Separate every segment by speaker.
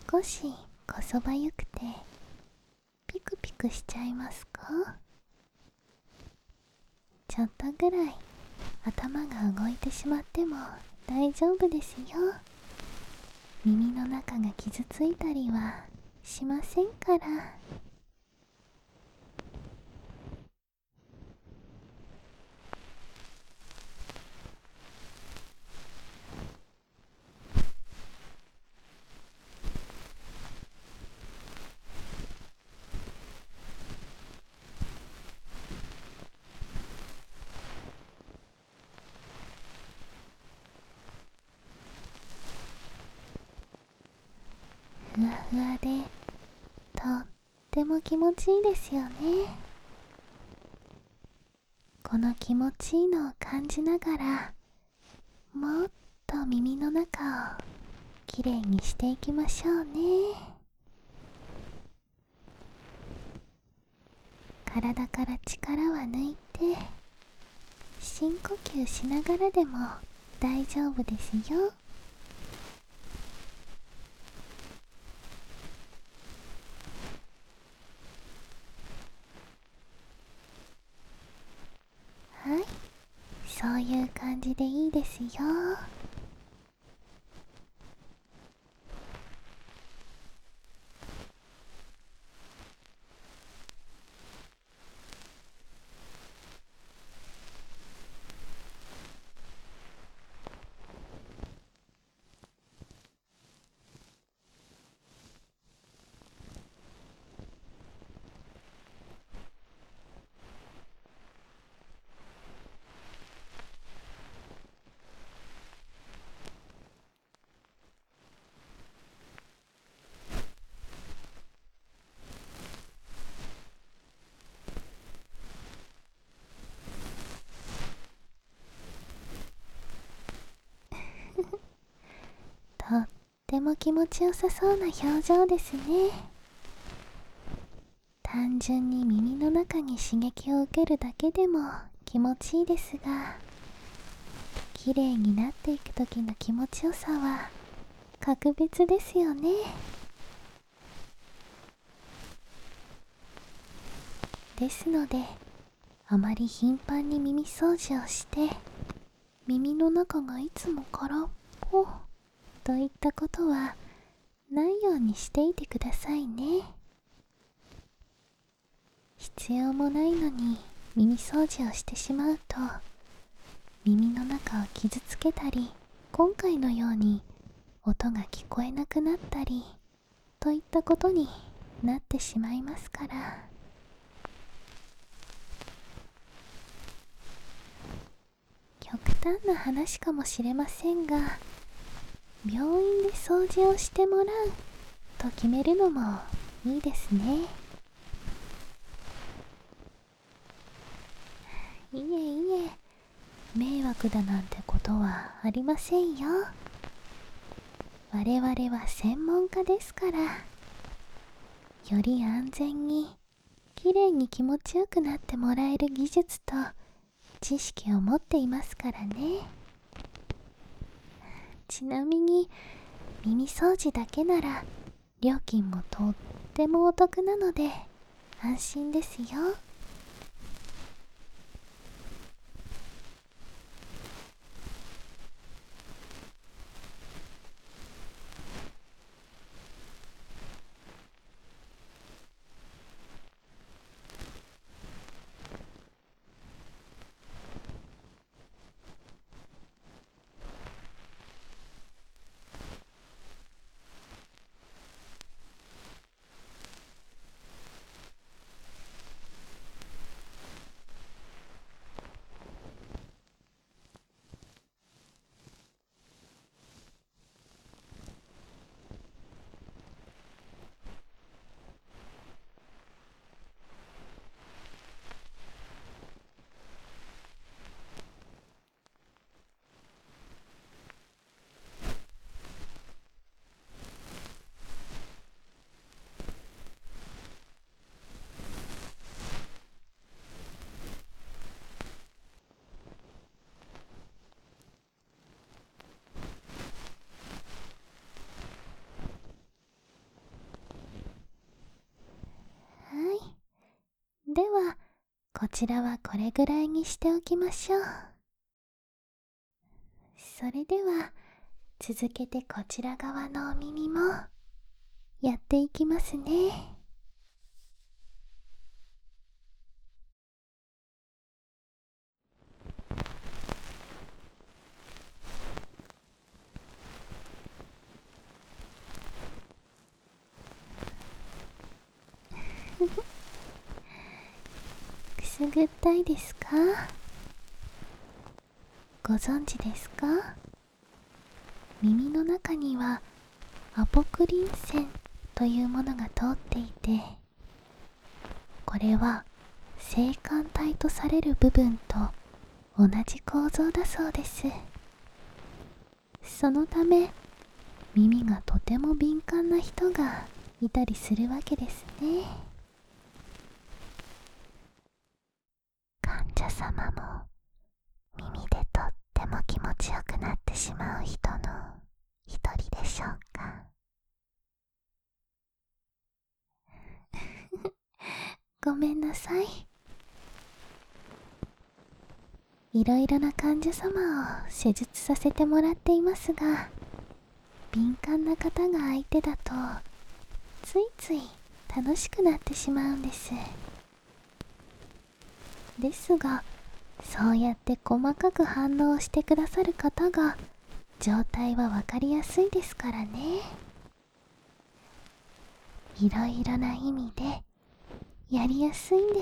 Speaker 1: 少しこそばゆくてピクピクしちゃいますか？ちょっとぐらい頭が動いてしまっても大丈夫ですよ。耳の中が傷ついたりはしませんから。ふわふわでとっても気持ちいいですよね。この気持ちいいのを感じながら、もっと耳の中をきれいにしていきましょうね。体から力は抜いて深呼吸しながらでも大丈夫ですよ。はい、そういう感じでいいですよ。とっても気持ちよさそうな表情ですね。単純に耳の中に刺激を受けるだけでも気持ちいいですが、きれいになっていく時の気持ちよさは格別ですよね。ですので、あまり頻繁に耳掃除をして耳の中がいつも空っぽといったことはないようにしていてくださいね。必要もないのに耳掃除をしてしまうと、耳の中を傷つけたり、今回のように音が聞こえなくなったりといったことになってしまいますから。極端な話かもしれませんが、病院で掃除をしてもらうと決めるのもいいですね。いえいえ、迷惑だなんてことはありませんよ。我々は専門家ですから、より安全にきれいに気持ちよくなってもらえる技術と知識を持っていますからね。ちなみに耳掃除だけなら料金もとってもお得なので安心ですよ。 ちらはこれぐらいにしておきましょう。それでは続けてこちら側のお耳もやっていきますね。くすぐったいですか？ご存知ですか？耳の中にはアポクリン腺というものが通っていて、これは性感帯とされる部分と同じ構造だそうです。そのため耳がとても敏感な人がいたりするわけですね。患者様も耳でとっても気持ちよくなってしまう人の一人でしょうか。ごめんなさい。いろいろな患者様を施術させてもらっていますが、敏感な方が相手だとついつい楽しくなってしまうんです。ですが、そうやって細かく反応してくださる方が状態はわかりやすいですからね。いろいろな意味でやりやすいんです。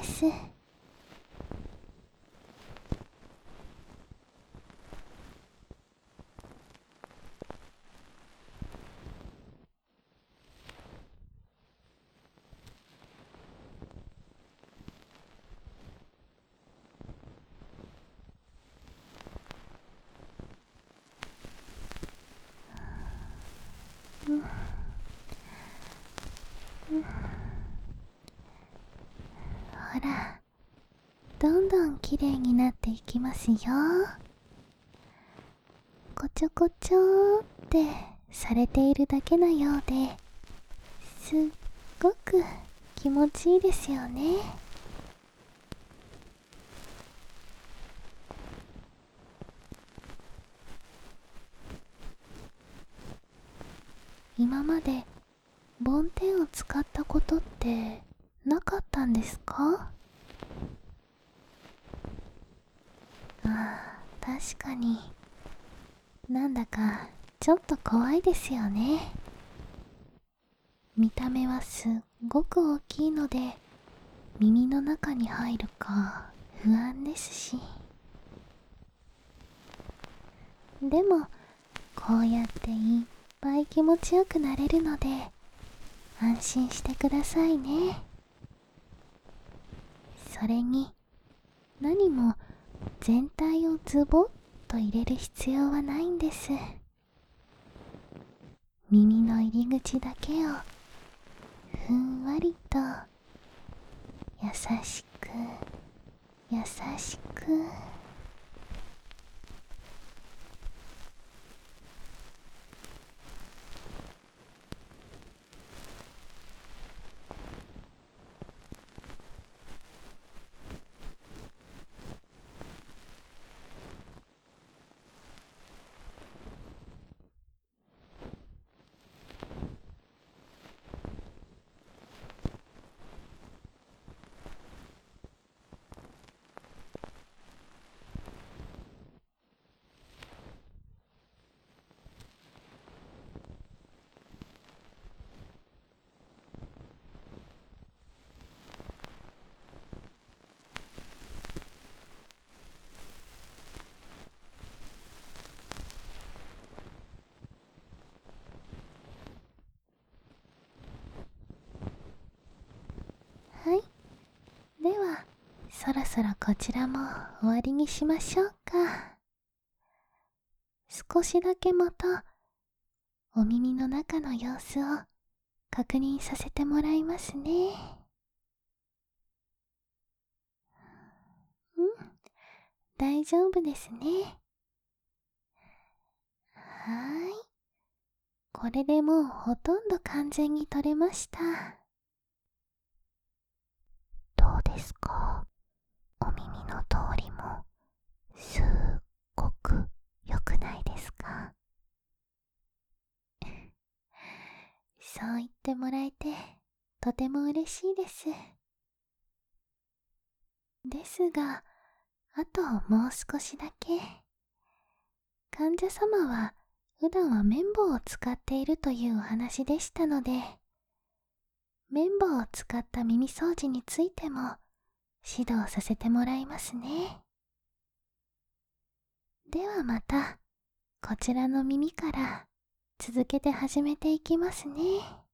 Speaker 1: ほら、どんどんきれいになっていきますよ。こちょこちょってされているだけなようで、すっごく気持ちいいですよね。今まで梵天を使ったことってなかったんですか？ああ、確かに。なんだかちょっと怖いですよね。見た目はすっごく大きいので、耳の中に入るか不安ですし。でもこうやっていっぱい気持ちよくなれるので安心してくださいね。それに何も全体をズボッと入れる必要はないんです。耳の入り口だけをふんわりと優しく優しく。はい、ではそろそろこちらも終わりにしましょうか。少しだけまたお耳の中の様子を確認させてもらいますね。うん、大丈夫ですね。はーい。これでもうほとんど完全に取れました。どうですか？おそう言ってもらえてとても嬉しいです。ですが、あともう少しだけ。患者様は普段は綿棒を使っているというお話でしたので、綿棒を使った耳掃除についても指導させてもらいますね。ではまた、こちらの耳から続けて始めていきますね。